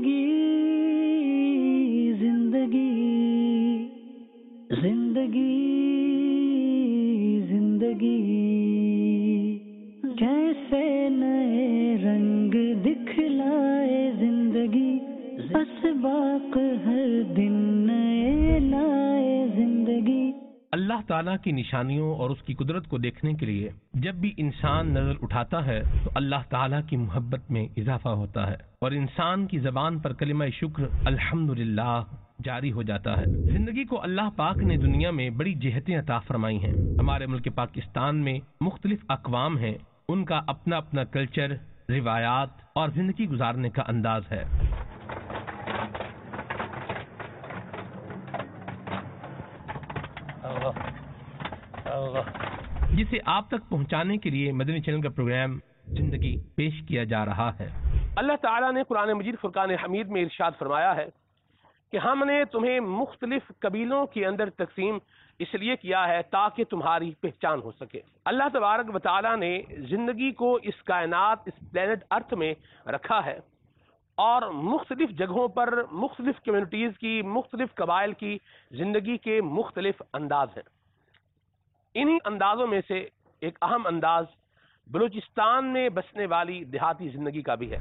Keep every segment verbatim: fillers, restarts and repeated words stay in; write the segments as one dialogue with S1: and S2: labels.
S1: زندگی زندگی زندگی زندگی جیسے نئے رنگ دکھلائے زندگی، بس باق ہر دن نئے لائے زندگی۔
S2: اللہ تعالیٰ کی نشانیوں اور اس کی قدرت کو دیکھنے کے لیے جب بھی انسان نظر اٹھاتا ہے تو اللہ تعالیٰ کی محبت میں اضافہ ہوتا ہے اور انسان کی زبان پر کلمہ شکر الحمدللہ جاری ہو جاتا ہے۔ زندگی کو اللہ پاک نے دنیا میں بڑی جہتیں عطا فرمائی ہیں۔ ہمارے ملک پاکستان میں مختلف اقوام ہیں، ان کا اپنا اپنا کلچر، روایات اور زندگی گزارنے کا انداز ہے۔ جسے آپ تک پہنچانے کے لیے مدنی چینل کا پروگرام زندگی پیش کیا جا رہا ہے۔
S3: اللہ تعالیٰ نے قرآن مجید فرقان حمید میں ارشاد فرمایا ہے کہ ہم نے تمہیں مختلف قبیلوں کے اندر تقسیم اس لیے کیا ہے تاکہ تمہاری پہچان ہو سکے۔ اللہ تبارک و تعالیٰ نے زندگی کو اس کائنات، اس پلینٹ ارتھ میں رکھا ہے اور مختلف جگہوں پر مختلف کمیونٹیز کی، مختلف قبائل کی زندگی کے مختلف انداز ہیں۔ انہی اندازوں میں سے ایک اہم انداز بلوچستان میں بسنے والی دیہاتی زندگی کا بھی ہے۔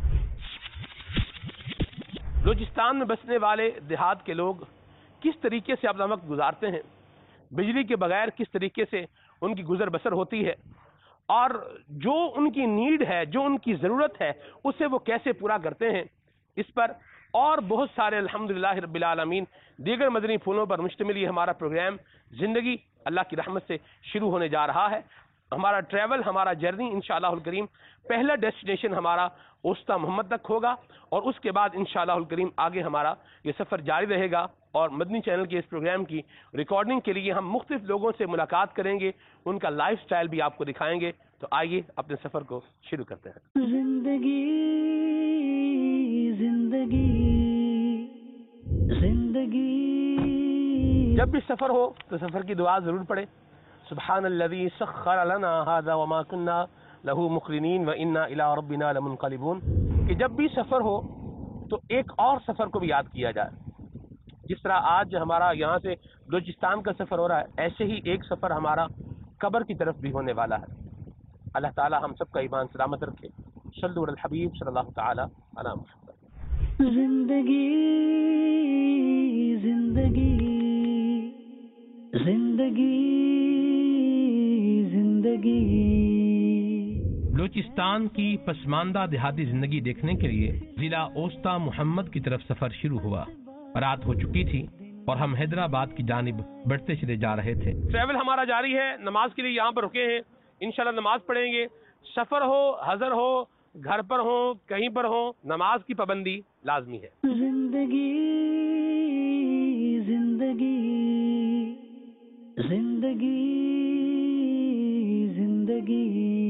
S3: بلوچستان میں بسنے والے دیہات کے لوگ کس طریقے سے اپنا وقت گزارتے ہیں، بجلی کے بغیر کس طریقے سے ان کی گزر بسر ہوتی ہے، اور جو ان کی نیڈ ہے، جو ان کی ضرورت ہے، اسے وہ کیسے پورا کرتے ہیں، اس پر اور بہت سارے الحمدللہ رب العالمین دیگر مدنی پھولوں پر مشتمل یہ ہمارا پروگرام زندگی اللہ کی رحمت سے شروع ہونے جا رہا ہے۔ ہمارا ٹریول، ہمارا جرنی انشاءاللہ الکریم پہلا ڈیسٹینیشن ہمارا اوستا محمد تک ہوگا، اور اس کے بعد انشاءاللہ الکریم آگے ہمارا یہ سفر جاری رہے گا، اور مدنی چینل کے اس پروگرام کی ریکارڈنگ کے لیے ہم مختلف لوگوں سے ملاقات کریں گے، ان کا لائف سٹائل بھی آپ کو دکھائیں گے۔ تو آئیے اپنے سفر کو شروع کرتے ہیں۔
S1: زندگی زندگی زندگی
S3: جب بھی سفر ہو تو سفر کی دعا ضرور پڑھیں۔ سبحان الذی سخر لنا هذا وما كنا له مقرنین وانا الى ربنا لمنقلبون، کہ جب بھی سفر ہو تو ایک اور سفر کو بھی یاد کیا جائے۔ جس طرح آج ہمارا یہاں سے بلوچستان کا سفر ہو رہا ہے، ایسے ہی ایک سفر ہمارا قبر کی طرف بھی ہونے والا ہے۔ اللہ تعالی ہم سب کا ایمان سلامت رکھے۔ صلوا علی الحبیب صلی اللہ تعالی علی محمد۔
S1: زندگی زندگی زندگی زندگی
S2: بلوچستان کی پسماندہ دیہاتی زندگی دیکھنے کے لیے ضلع اوستا محمد کی طرف سفر شروع ہوا۔ رات ہو چکی تھی اور ہم حیدرآباد کی جانب بڑھتے چلے جا رہے تھے۔
S3: ٹریول ہمارا جاری ہے، نماز کے لیے یہاں پر رکے ہیں، انشاءاللہ نماز پڑھیں گے۔ سفر ہو، حضر ہو، گھر پر ہو، کہیں پر ہو، نماز کی پابندی لازمی ہے۔
S1: زندگی زندگی زندگی زندگی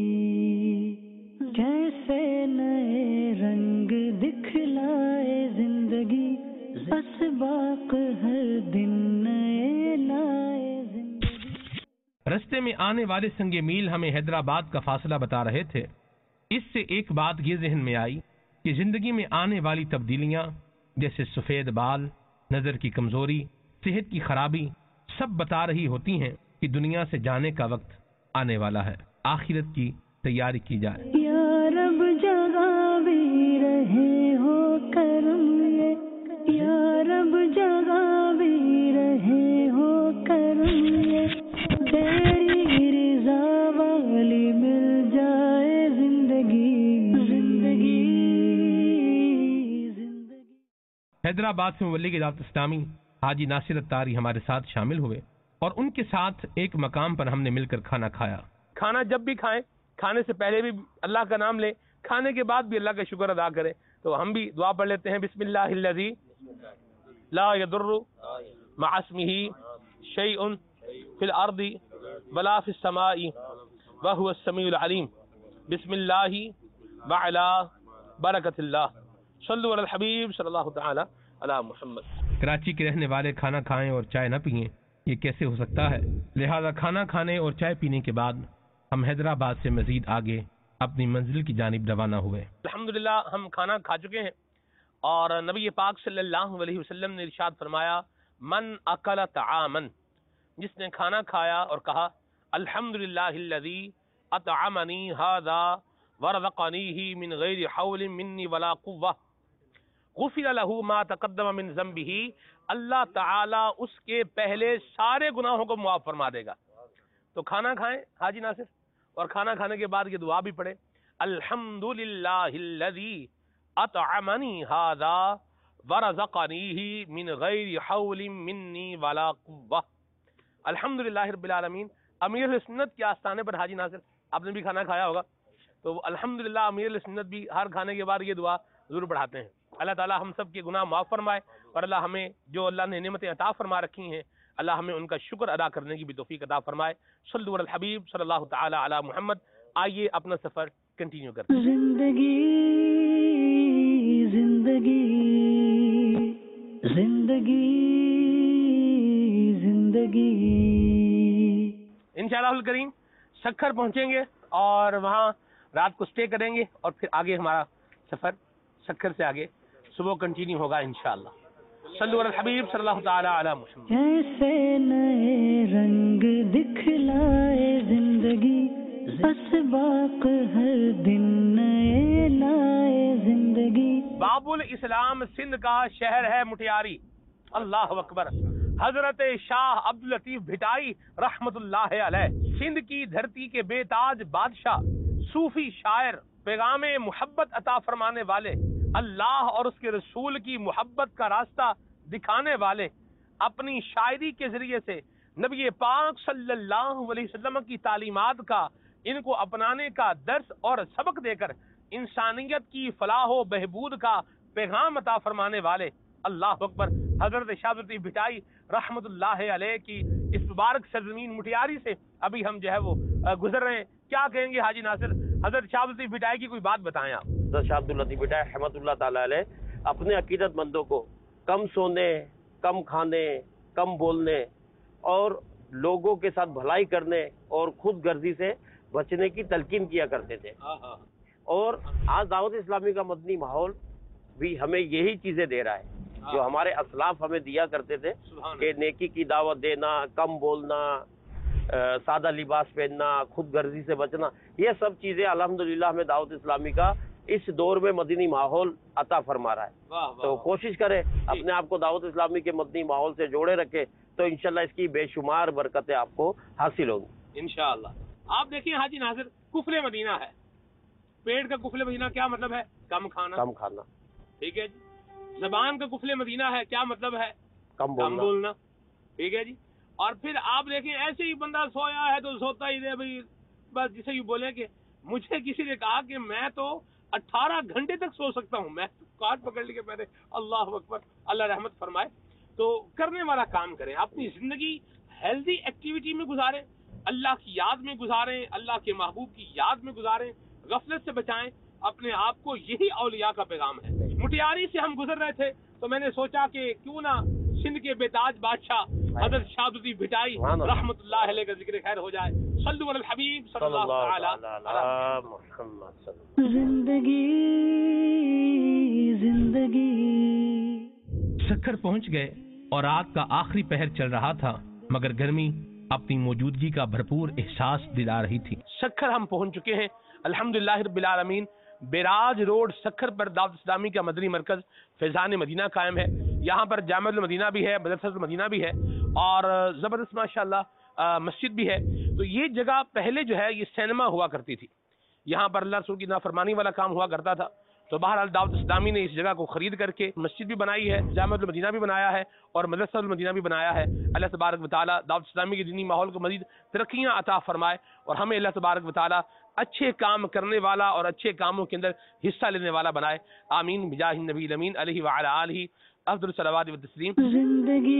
S1: جیسے نئے رنگ دکھلائے زندگی، بس باق ہر دن نئے لائے زندگی۔
S2: رستے میں آنے والے سنگ میل ہمیں حیدرآباد کا فاصلہ بتا رہے تھے۔ اس سے ایک بات یہ ذہن میں آئی کہ زندگی میں آنے والی تبدیلیاں جیسے سفید بال، نظر کی کمزوری، صحت کی خرابی سب بتا رہی ہوتی ہیں کہ دنیا سے جانے کا وقت آنے والا ہے۔ آخرت کی تیاری کی جائے۔
S1: یا رب جگہ بھی رہے ہو کرم یہ، یا رب جگہ بھی رہے ہو کرم یہ، تیری رضا والی مل جائے زندگی زندگی زندگی۔
S2: حیدرآباد سے مبلغ دعوت اسلامی حاجی ناصر اتاری ہمارے ساتھ شامل ہوئے اور ان کے ساتھ ایک مقام پر ہم نے مل کر کھانا کھایا۔
S3: کھانا جب بھی کھائیں، کھانے سے پہلے بھی اللہ کا نام لیں، کھانے کے بعد بھی اللہ کا شکر ادا کریں۔ تو ہم بھی دعا پڑھ لیتے ہیں۔ بسم اللہ الذی لا یضر مع اسمہ شیء فی الارض ولا فی السماء وهو السمیع العلیم۔ بسم اللہ وعلی برکت اللہ۔ صلوا علی الحبیب صلی اللہ تعالی علی محمد۔
S2: کراچی کے رہنے والے کھانا کھائیں اور چائے نہ پئیں، یہ کیسے ہو سکتا ہے؟ لہذا کھانا کھانے اور چائے پینے کے بعد ہم حیدرآباد سے مزید آگے اپنی منزل کی جانب روانہ ہوئے۔
S3: الحمدللہ ہم کھانا کھا چکے ہیں اور نبی پاک صلی اللہ علیہ وسلم نے ارشاد فرمایا من اکل طعامن، جس نے کھانا کھایا اور کہا الحمدللہ الذی اطعمنی ھذا ورزقنیہ من غیر حول منی ولا قوہ غفر لہ ما تقدم من ذنبہ، اللہ تعالی اس کے پہلے سارے گناہوں کو معاف فرما دے گا۔ تو کھانا کھائیں حاجی ناصر، اور کھانا کھانے کے بعد یہ دعا بھی پڑھیں الحمدللہ الذی اطعمنی ھذا ورزقنیہ من غیر حول منی ولا قوہ۔ الحمدللہ رب العالمین، امیر سنت کے آستانے پر حاجی ناصر آپ نے بھی کھانا کھایا ہوگا، تو الحمدللہ امیر سنت بھی ہر کھانے کے بعد یہ دعا ضرور پڑھاتے ہیں۔ اللہ تعالی ہم سب کے گناہ معاف فرمائے، اور اللہ ہمیں جو اللہ نے نعمتیں عطا فرما رکھی ہیں اللہ ہمیں ان کا شکر ادا کرنے کی بھی توفیق عطا فرمائے۔ صلو علی الحبیب صلی اللہ تعالی علی محمد۔ آئیے اپنا سفر کنٹینیو کرتے ہیں۔
S1: زندگی زندگی زندگی زندگی
S3: انشاءاللہ الکریم سکھر پہنچیں گے اور وہاں رات کو سٹے کریں گے، اور پھر آگے ہمارا سفر سکھر سے آگے صبح کنٹینیو ہوگا انشاءاللہ۔ صلو علی الحبیب صلی اللہ تعالی علی محمد۔
S1: ایسے نئے رنگ دکھلائے زندگی، اسباق ہر دن نئے لائے زندگی۔
S3: باب الاسلام سندھ کا شہر ہے مٹیاری، اللہ اکبر۔ حضرت شاہ عبد اللطیف بھٹائی رحمت اللہ علیہ، سندھ کی دھرتی کے بے تاج بادشاہ، صوفی شاعر، پیغام محبت عطا فرمانے والے، اللہ اور اس کے رسول کی محبت کا راستہ دکھانے والے، اپنی شاعری کے ذریعے سے نبی پاک صلی اللہ علیہ وسلم کی تعلیمات کا ان کو اپنانے کا درس اور سبق دے کر انسانیت کی فلاح و بہبود کا پیغام عطا فرمانے والے، اللہ اکبر، حضرت شاہ عبد اللطیف بھٹائی رحمت اللہ علیہ کی اس مبارک سرزمین مٹیاری سے ابھی ہم جو ہے وہ گزر رہے ہیں۔ کیا کہیں گے حاجی ناصر، حضرت شاہ عبد اللطیف بھٹائی کی کوئی بات بتائیں آپ۔
S4: حضرت شاہ عبد اللطیف بھٹائی رحمۃ اللہ تعالی علیہ اپنے عقیدت مندوں کو کم سونے، کم کھانے، کم بولنے اور لوگوں کے ساتھ بھلائی کرنے اور خود غرضی سے بچنے کی تلقین کیا کرتے تھے، اور آج دعوت اسلامی کا مدنی ماحول بھی ہمیں یہی چیزیں دے رہا ہے جو ہمارے اسلاف ہمیں دیا کرتے تھے کہ نیکی کی دعوت دینا، کم بولنا، سادہ لباس پہننا، خود غرضی سے بچنا، یہ سب چیزیں الحمدللہ ہمیں دعوت اسلامی کا اس دور میں مدنی ماحول عطا فرما رہا ہے۔ تو کوشش کریں اپنے آپ کو دعوت اسلامی کے مدنی ماحول سے جوڑے رکھے تو انشاءاللہ اس کی بے شمار برکتیں آپ کو حاصل ہوں گی
S3: انشاءاللہ۔ آپ دیکھیں حاجی ناصر، کفل مدینہ ہے، پیٹ کا کفل مدینہ کیا مطلب ہے؟ کم کھانا،
S4: کم کھانا،
S3: ٹھیک ہے جی۔ زبان کا کفل مدینہ ہے، کیا مطلب ہے؟
S4: کم
S3: کم
S4: بولنا،
S3: بولنا، ٹھیک ہے جی۔ اور پھر آپ دیکھیں ایسے ہی بندہ سویا ہے تو سوتا ہی دے بھائی، بس جسے یہ بولیں کہ مجھے کسی نے کہا کہ میں تو اٹھارہ گھنٹے تک سو سکتا ہوں، میں کاٹ پکڑ لی کے پہلے اللہ اکبر، اللہ رحمت فرمائے۔ تو کرنے والا کام کریں، اپنی زندگی ہیلدی ایکٹیویٹی میں گزاریں، اللہ کی یاد میں گزاریں، اللہ کے محبوب کی یاد میں گزاریں، غفلت سے بچائیں اپنے آپ کو، یہی اولیاء کا پیغام ہے۔ مٹیاری سے ہم گزر رہے تھے تو میں نے سوچا کہ کیوں نہ سندھ کے بے تاج بادشاہ حضرت شاہ عبد اللطیف بھٹائی رحمت اللہ علیہ کا ذکر خیر ہو جائے۔ صلو علی الحبیب صلی اللہ تعالی علی
S4: محمد۔
S1: زندگی زندگی۔
S2: سکھر پہنچ گئے اور رات کا آخری پہر چل رہا تھا، مگر گرمی اپنی موجودگی کا بھرپور احساس دلا رہی تھی۔
S3: سکھر ہم پہنچ چکے ہیں الحمدللہ رب العالمین۔ بیراج روڈ سکھر پر دعوت اسلامی کا مدنی مرکز فیضان مدینہ قائم ہے۔ یہاں پر جامع المدینہ بھی ہے، مدرسہ المدینہ بھی ہے، اور زبردست ماشاءاللہ مسجد بھی ہے۔ تو یہ جگہ پہلے جو ہے یہ سینما ہوا کرتی تھی، یہاں پر اللہ رسول کی نافرمانی والا کام ہوا کرتا تھا۔ تو بہرحال دعوت اسلامی نے اس جگہ کو خرید کر کے مسجد بھی بنائی ہے، جامع المدینہ بھی بنایا ہے، اور مدرسہ المدینہ بھی بنایا ہے۔ اللہ تبارک و تعالیٰ دعوت اسلامی کے دینی ماحول کو مزید ترقیاں عطا فرمائے، اور ہمیں اللہ تبارک و تعالیٰ اچھے کام کرنے والا اور اچھے کاموں کے اندر حصہ لینے والا بنائے، آمین بجاہ النبی الامین علیہ وعلی آلہ افضل الصلوات والتسلیم۔
S1: زندگی۔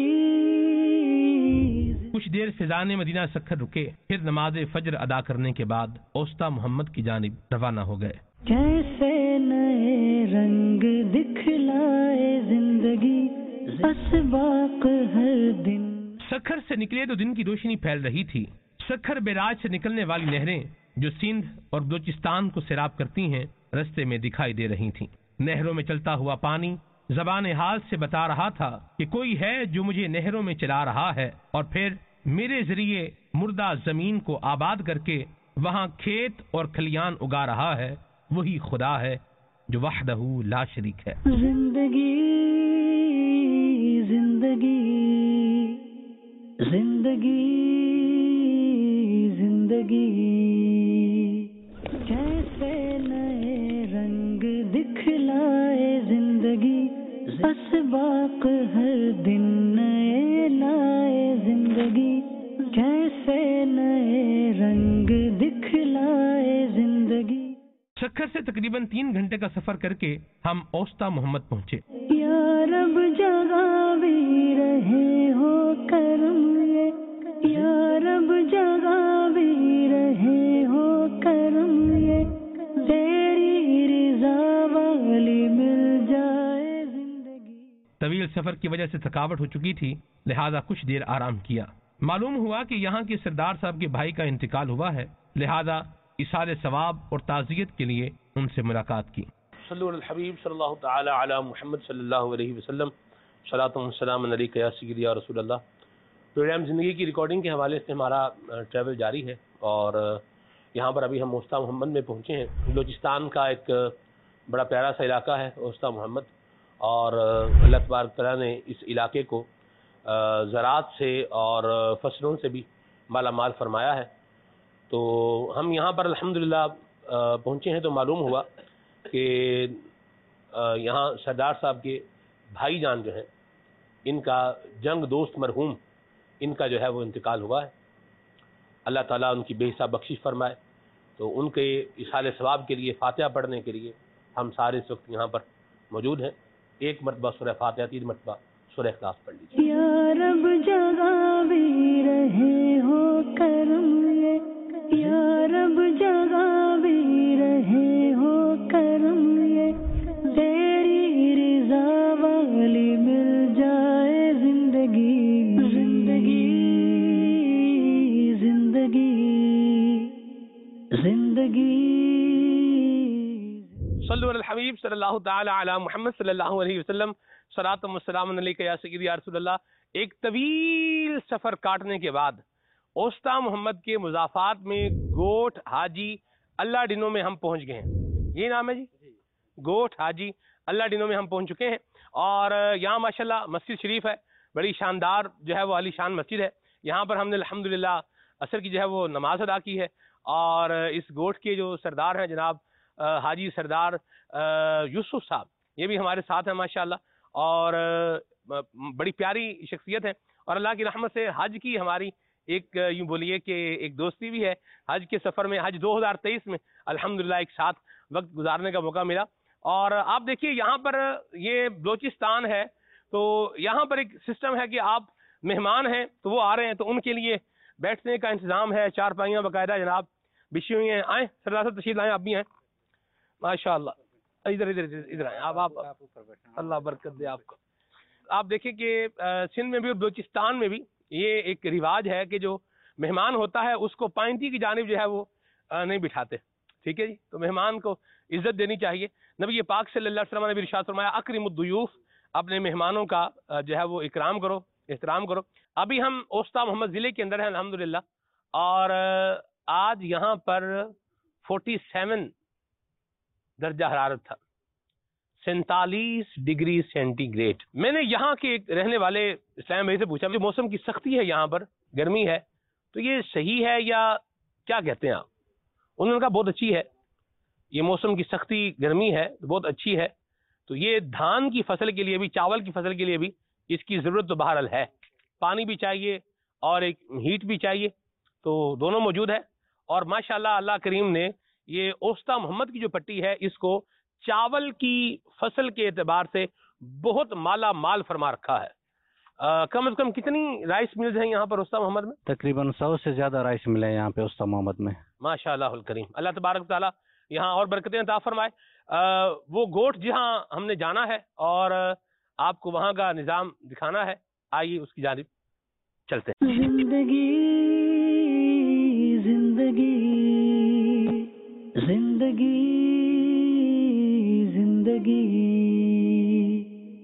S2: کچھ دیر فیضان مدینہ سکھر رکے، پھر نماز فجر ادا کرنے کے بعد اوستا محمد کی جانب روانہ ہو گئے۔
S1: جیسے نئے رنگ دکھلائے زندگی، اسباق ہر دن۔
S2: سکھر سے نکلے تو دن کی روشنی پھیل رہی تھی۔ سکھر بیراج سے نکلنے والی نہریں جو سندھ اور بلوچستان کو سیراب کرتی ہیں رستے میں دکھائی دے رہی تھیں۔ نہروں میں چلتا ہوا پانی زبان حال سے بتا رہا تھا کہ کوئی ہے جو مجھے نہروں میں چلا رہا ہے اور پھر میرے ذریعے مردہ زمین کو آباد کر کے وہاں کھیت اور کھلیان اگا رہا ہے، وہی خدا ہے جو وحدہ لا شریک ہے۔
S1: زندگی زندگی زندگی زندگی جیسے نئے رنگ دکھلائے زندگی، اسباق ہر دن نئے لائے زندگی، جیسے نئے رنگ دکھلائے زندگی۔
S2: سکھر سے تقریباً تین گھنٹے کا سفر کر کے ہم اوستا محمد پہنچے۔
S1: یا رب جگہ بھی رہے ہو کرم یہ، یا رب جگہ بھی رہے ہو کرم یہ، تیری رضا والی مل جائے زندگی۔
S2: طویل سفر کی وجہ سے تھکاوٹ ہو چکی تھی، لہذا کچھ دیر آرام کیا۔ معلوم ہوا کہ یہاں کے سردار صاحب کے بھائی کا انتقال ہوا ہے، لہذا اِصال ثواب اور تعزیت کے لیے ان سے ملاقات کی۔
S3: صلو علی الحبیب صلی اللہ تعالی علی محمد صلی اللہ علیہ وسلم، صلاۃ و سلام علیک یا سیدی یا رسول اللہ۔ پروگرام زندگی کی ریکارڈنگ کے حوالے سے ہمارا ٹریول جاری ہے، اور یہاں پر ابھی ہم اوستا محمد میں پہنچے ہیں۔ بلوچستان کا ایک بڑا پیارا سا علاقہ ہے اوستا محمد، اور اللہ تبارک تعالیٰ نے اس علاقے کو زراعت سے اور فصلوں سے بھی مالا مال فرمایا ہے۔ تو ہم یہاں پر الحمدللہ پہنچے ہیں تو معلوم ہوا کہ یہاں سردار صاحب کے بھائی جان جو ہیں، ان کا جنگ دوست مرحوم، ان کا جو ہے وہ انتقال ہوا ہے۔ اللہ تعالیٰ ان کی بے حساب بخشش فرمائے۔ تو ان کے اصال ثواب کے لیے فاتحہ پڑھنے کے لیے ہم سارے اس وقت یہاں پر موجود ہیں۔ ایک مرتبہ سورہ فاتحہ، تین مرتبہ سورہ اخلاص پڑھ لیجیے۔
S1: یا رب جگہ بھی رہے ہو کرم یہ، یا رب جگہ بھی رہے ہو کرم یہ، تیری رضا والی مل جائے زندگی۔ زندگی زندگی زندگی
S3: صلو علی الحبیب صلی اللہ تعالی علی محمد صلی اللہ علیہ وسلم، صلاۃ و سلام علیک یا سیدی یا رسول اللہ۔ ایک طویل سفر کاٹنے کے بعد اوستا محمد کے مضافات میں گوٹھ حاجی اللہ ڈنوں میں ہم پہنچ گئے ہیں۔ یہ نام ہے جی، گوٹھ حاجی اللہ ڈنوں میں ہم پہنچ چکے ہیں، اور یہاں ماشاءاللہ مسجد شریف ہے، بڑی شاندار جو ہے وہ عالی شان مسجد ہے۔ یہاں پر ہم نے الحمدللہ عصر کی جو ہے وہ نماز ادا کی ہے، اور اس گوٹھ کے جو سردار ہیں جناب حاجی سردار یوسف صاحب، یہ بھی ہمارے ساتھ ہیں ماشاءاللہ، اور بڑی پیاری شخصیت ہے، اور اللہ کی رحمت سے حج کی ہماری ایک یوں بولیے کہ ایک دوستی بھی ہے۔ حج کے سفر میں، حج دو ہزار تیئیس میں الحمدللہ ایک ساتھ وقت گزارنے کا موقع ملا۔ اور آپ دیکھیے یہاں پر یہ بلوچستان ہے، تو یہاں پر ایک سسٹم ہے کہ آپ مہمان ہیں تو وہ آ رہے ہیں تو ان کے لیے بیٹھنے کا انتظام ہے، چار پائیاں باقاعدہ جناب بچھی ہوئی ہیں۔ آئیں سردار صاحب تشریف لائیں، آپ بھی ہیں ماشاء اللہ، ادھر ادھر ادھر آئیں آپ، آپ اللہ برکت دے آپ کو۔ آپ دیکھیں کہ سندھ میں بھی اور بلوچستان میں بھی یہ ایک رواج ہے کہ جو مہمان ہوتا ہے اس کو پائنتی کی جانب جو ہے وہ نہیں بٹھاتے، ٹھیک ہے جی۔ تو مہمان کو عزت دینی چاہیے۔ نبی پاک صلی اللہ علیہ وسلم نے بھی ارشاد فرمایا اکرم الضیوف، اپنے مہمانوں کا جو ہے وہ اکرام کرو، احترام کرو۔ ابھی ہم اوستا محمد ضلع کے اندر ہیں الحمدللہ، اور آج یہاں پر فورٹی سیون درجہ حرارت تھا، سینتالیس ڈگری سینٹی گریڈ۔ میں نے یہاں کے ایک رہنے والے اسلام بھائی سے پوچھا جو موسم کی سختی ہے یہاں پر، گرمی ہے، تو یہ صحیح ہے یا کیا کہتے ہیں آپ؟ انہوں نے کہا بہت اچھی ہے، یہ موسم کی سختی گرمی ہے بہت اچھی ہے، تو یہ دھان کی فصل کے لیے بھی، چاول کی فصل کے لیے بھی اس کی ضرورت تو بہرحال ہے، پانی بھی چاہیے اور ایک ہیٹ بھی چاہیے، تو دونوں موجود ہے۔ اور ماشاءاللہ اللہ کریم نے یہ اوستا محمد کی جو پٹی ہے اس کو چاول کی فصل کے اعتبار سے بہت مالا مال فرما رکھا ہے۔ آ, کم از کم کتنی رائس ملز ہیں یہاں پر اوستا محمد میں؟
S5: تقریباً سو سے زیادہ رائس ملے ہیں یہاں پہ اوستا محمد میں۔
S3: ماشاء اللہ الکریم، اللہ تبارک تعالیٰ یہاں اور برکتیں عطا فرمائے۔ آ, وہ گوٹھ جہاں ہم نے جانا ہے اور آپ کو وہاں کا نظام دکھانا ہے، آئیے اس کی جانب چلتے ہیں۔
S1: زندگی زندگی زندگی زندگی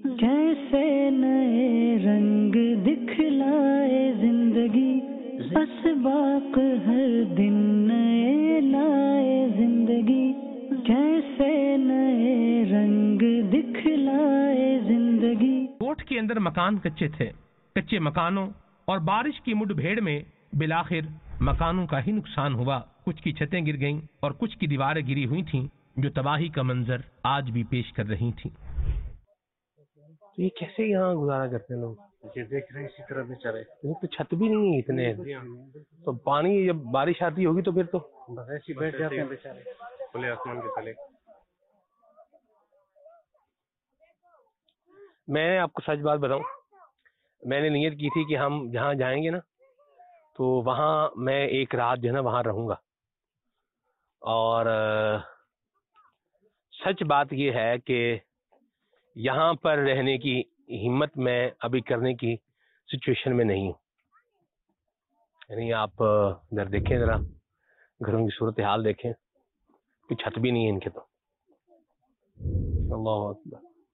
S2: कोठ के अंदर मकान कच्चे थे। कच्चे मकानों और बारिश की मुठभेड़ में बिलाखिर मकानों का ही नुकसान हुआ। कुछ की छतें गिर गईं और कुछ की दीवारें गिरी हुई थीं, जो तबाही का मंजर आज भी पेश कर रही थीं।
S3: तो ये कैसे यहाँ गुजारा करते हैं लोग?
S5: ये देख रहे हैं इसी तरह बेचारे,
S3: ये तो छत भी नहीं है इतने, तो पानी जब बारिश आती होगी तो फिर तो
S5: बस ऐसे ही बैठ जाते हैं बेचारे खुले आसमान के तले।
S3: मैं आपको सच बात बताऊं, मैंने नियत की थी कि हम जहाँ जाएंगे ना तो वहाँ मैं एक रात जो है ना वहाँ रहूँगा, और अ, सच बात ये है कि यहाँ पर रहने की हिम्मत मैं अभी करने की सिचुएशन में नहीं हूँ। यानी आप अ, इधर देखें, ज़रा घरों की सूरत हाल देखें, कोई छत भी नहीं है इनके तो। अल्लाह अकबर।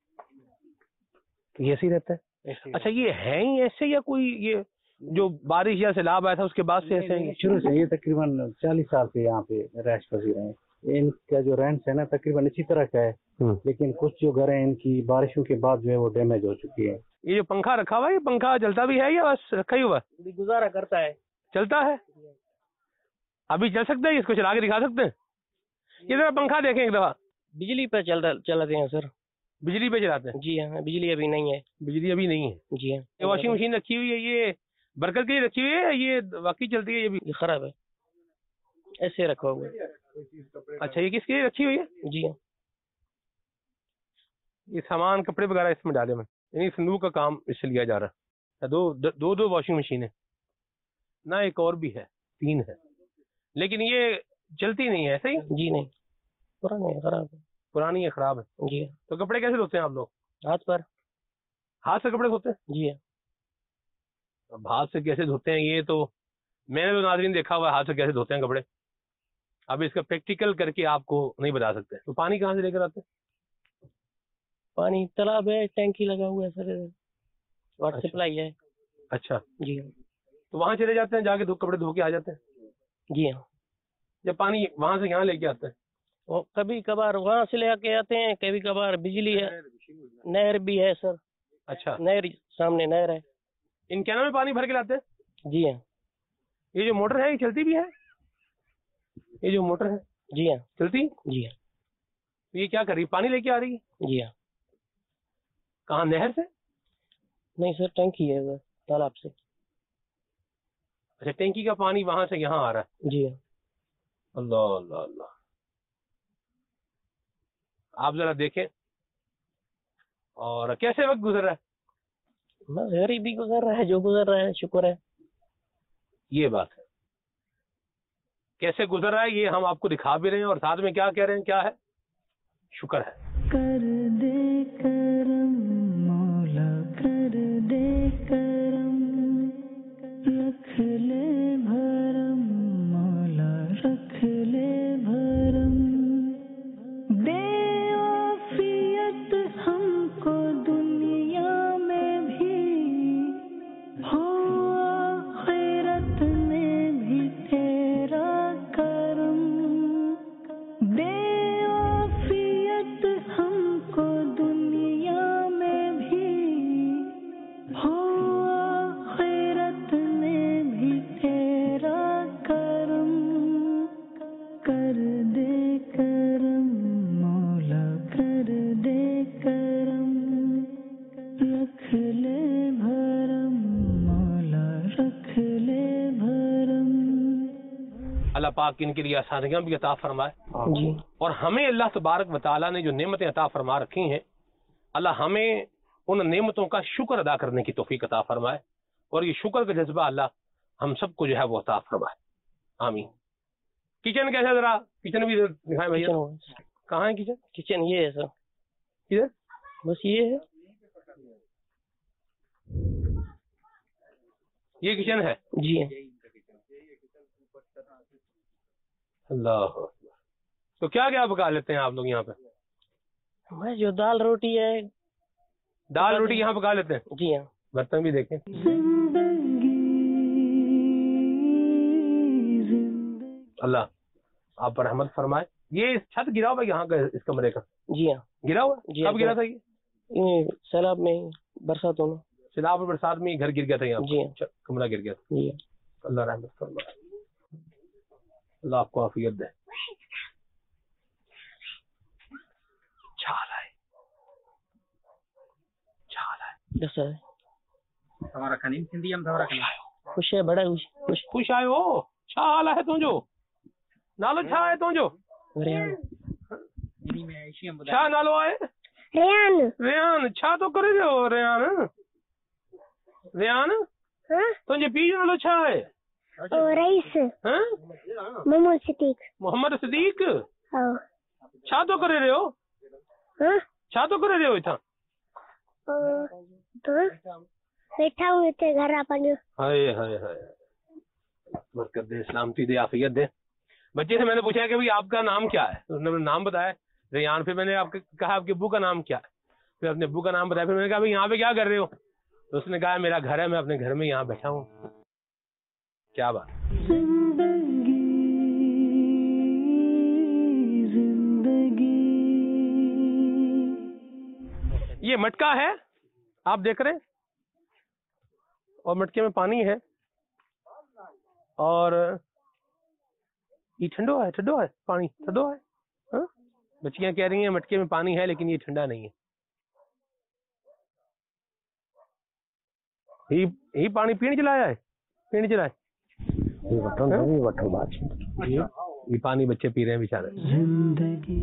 S3: तो ये ऐसे ही रहता है। अच्छा, ये है ही ऐसे या कोई ये जो बारिश या सैलाब आया था उसके बाद से ऐसे हैं?
S5: शुरू से ये तकरीबन चालीस साल से यहाँ पे रैश पसीर हैं। इनका जो रेंट है ना तकरीबन इसी तरह का है, लेकिन कुछ जो घर हैं इनकी बारिशों के बाद जो है वो डैमेज हो चुकी है।
S3: ये जो पंखा रखा हुआ है, ये पंखा चलता भी है या बस रखा ही हुआ है?
S4: गुजारा करता है।
S3: चलता है? अभी चल सकते हैं? इसको चला के दिखा सकते हैं? ये जरा पंखा देखें एक दफा।
S4: बिजली पर चल चलाते हैं सर।
S3: बिजली पे चलाते हैं?
S4: जी हाँ, बिजली अभी नहीं है।
S3: बिजली अभी नहीं है?
S4: जी हाँ।
S3: ये वॉशिंग मशीन रखी हुई है, ये बरकत के लिए रखी हुई है या ये वाकई चलती है? ये भी
S4: ये खराब है, ऐसे रखा हुआ है।
S3: अच्छा, ये किसके लिए रखी हुई है?
S4: जी हाँ।
S3: ये सामान कपड़े वगैरह इसमें डाले मैं, यानी संदूक का काम इससे लिया जा रहा है। दो दो दो वॉशिंग मशीन है ना, एक और भी है, तीन है, लेकिन ये चलती नहीं है। ऐसे ही?
S4: जी नहीं, पुरानी है, खराब है।
S3: पुरानी है, खराब है।
S4: जी हाँ।
S3: तो कपड़े कैसे धोते हैं आप लोग?
S4: हाथ पर।
S3: हाथ से कपड़े धोते हैं?
S4: जी हाँ।
S3: अब हाथ से कैसे धोते हैं ये तो मैंने तो नाज़रीन देखा हुआ है, हाथ से कैसे धोते हैं कपड़े। अब इसका प्रैक्टिकल करके आपको नहीं बता सकते। तो पानी कहाँ से लेकर आते हैं?
S4: पानी तालाब है, टैंकी लगा हुआ है सर, वाटर
S3: अच्छा।
S4: सप्लाई है।
S3: अच्छा,
S4: जी हाँ।
S3: तो वहाँ चले जाते हैं, जाके धो कपड़े धो के आ जाते हैं?
S4: जी हाँ।
S3: या पानी वहाँ से यहाँ लेके आते हैं?
S4: और कभी कभार वहाँ से ले आके आते हैं, कभी कभार बिजली है, नहर भी है सर।
S3: अच्छा,
S4: नहर सामने नहर है।
S3: इन कैनों में पानी भर के लाते हैं?
S4: जी हाँ।
S3: ये जो मोटर है ये चलती भी है? ये जो मोटर है
S4: जी हाँ।
S3: चलती?
S4: जी हाँ।
S3: तो ये क्या कर रही है, पानी लेके आ रही है?
S4: जी हाँ।
S3: कहाँ, नहर से?
S4: नहीं सर, टंकी है उधर तालाब से।
S3: अच्छा, टैंकी का पानी वहां से यहाँ आ रहा है?
S4: जी हाँ।
S3: अल्लाह अल्लाह अल्लाह। आप जरा देखें, और कैसे वक्त गुजर रहा है?
S4: बस गरीबी गुजर रहा है, जो गुजर रहा है शुक्र है।
S3: ये बात है, कैसे गुजर रहा है ये हम आपको दिखा भी रहे हैं, और साथ में क्या कह रहे हैं, क्या है? शुक्र है।
S1: कर दे करम मौला, कर दे करम, रख ले भरम मौला, रख ले भरम, दे आफियत हमको दुनिया में भी, हो आखिरत में भी तेरा करम, दे आफियत हमको दुनिया में भी, हो आखिरत में भी तेरा करम, कर दे करम मौला, कर दे करम, रख ले भरम मौला, रख ले भरम।
S3: अल्लाह पाक इनके लिए आसानियां भी अता फरमाए,
S4: जी।
S3: और हमें अल्लाह तबारक व तआला ने जो नेमतें अता फरमा रखी हैं, अल्लाह हमें उन नेमतों का शुक्र अदा करने की तौफीक अता फरमाए, और ये शुक्र का जज्बा अल्लाह हम सबको जो है वो अता फरमाए। आमीन। किचन कैसा, जरा किचन भी दिखाएं भैया।
S4: किचन
S3: कहाँ है किचन?
S4: किचन ये है सर,
S3: किधर?
S4: बस ये है।
S3: ये किचन है?
S4: जी हाँ।
S3: अल्लाह अकबर। तो क्या क्या पका लेते हैं आप लोग यहाँ पे?
S4: मैं जो दाल रोटी है,
S3: दाल रोटी यहाँ पका लेते हैं?
S4: जी हाँ।
S3: बर्तन भी देखें।
S1: जिंदगी जिंदगी
S3: अल्लाह आप पर रहमत फरमाए। ये छत गिरा हुआ है यहाँ का, इस कमरे का
S4: जी हाँ।
S3: गिरा हुआ?
S4: जी
S3: कब
S4: हाँ।
S3: गिरा था ये?
S4: ये सैलाब में
S6: برسات ہونا.
S3: سیلاب اور برسات میں گھر گر گیا تھا یہاں؟
S6: جی
S3: اچھا، کمرہ گر گیا تھا.
S6: جی.
S3: اللہ رحمت فرمائے، اللہ آپ کو عافیت دے. چھال آئے چھال آئے
S6: جیسا ہے خوش ہے بڑا خوش خوش
S3: خوش آئے ہو. چھال آئے تو جو نالو چھا آئے تو جو
S6: ریان
S3: چھا نالو آئے
S7: ریان.
S3: ریان. چھا تو کرے جو ریان ریان
S7: ہاں
S3: تجھے پی جو نالو چھا ہے؟
S7: او رئیس
S3: ہاں
S7: محمد صدیق.
S3: محمد صدیق.
S7: او
S3: چھا تو کرے رہے ہو؟
S7: ہاں
S3: چھا تو کرے رہے ہو اتھا؟
S7: او تو بیٹھا ہوں تے گھر اپنے.
S3: ہائے ہائے ہائے، برکت دے، سلامتی دے، عافیت دے. بچے سے میں نے پوچھا کہ بھئی آپ کا نام کیا ہے؟ اس نے نام بتایا ریان. پھر میں نے آپ کہا آپ کے ابو کا نام کیا ہے؟ پھر اپنے ابو کا نام بتایا. پھر میں نے کہا بھئی یہاں پہ کیا کر رہے ہو؟ تو اس نے کہا میرا گھر ہے، میں اپنے گھر میں یہاں بیٹھا ہوں. کیا بات.
S1: زندگی زندگی
S3: یہ مٹکا ہے آپ دیکھ رہے ہیں، اور مٹکے میں پانی ہے، اور یہ ٹھنڈو ہے ٹھنڈو ہے پانی ٹھنڈو ہے. ہاں؟ بچیاں کہہ رہی ہیں مٹکے میں پانی ہے لیکن یہ ٹھنڈا نہیں ہے. ہی ہی پانی پینے چلایا ہے پینے چلایا یہ پانی بچے پی رہے ہیں بیچارے.
S1: زندگی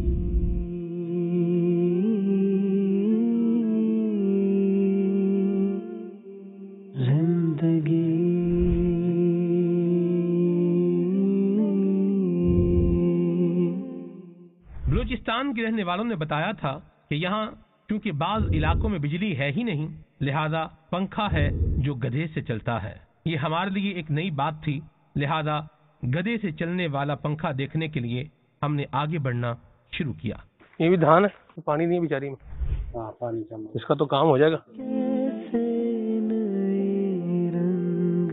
S1: زندگی
S2: بلوچستان کے رہنے والوں نے بتایا تھا کہ یہاں چونکہ بعض علاقوں میں بجلی ہے ہی نہیں، لہذا پنکھا ہے جو گدھے سے چلتا ہے. یہ ہمارے لیے ایک نئی بات تھی، لہذا گدھے سے چلنے والا پنکھا دیکھنے کے لیے ہم نے آگے بڑھنا شروع کیا.
S3: یہ بھی دھان ہے، پانی نہیں ہے بیچاری میں.
S5: ہاں پانی کم.
S3: اس کا تو کام ہو جائے گا.
S1: کیسے نئے رنگ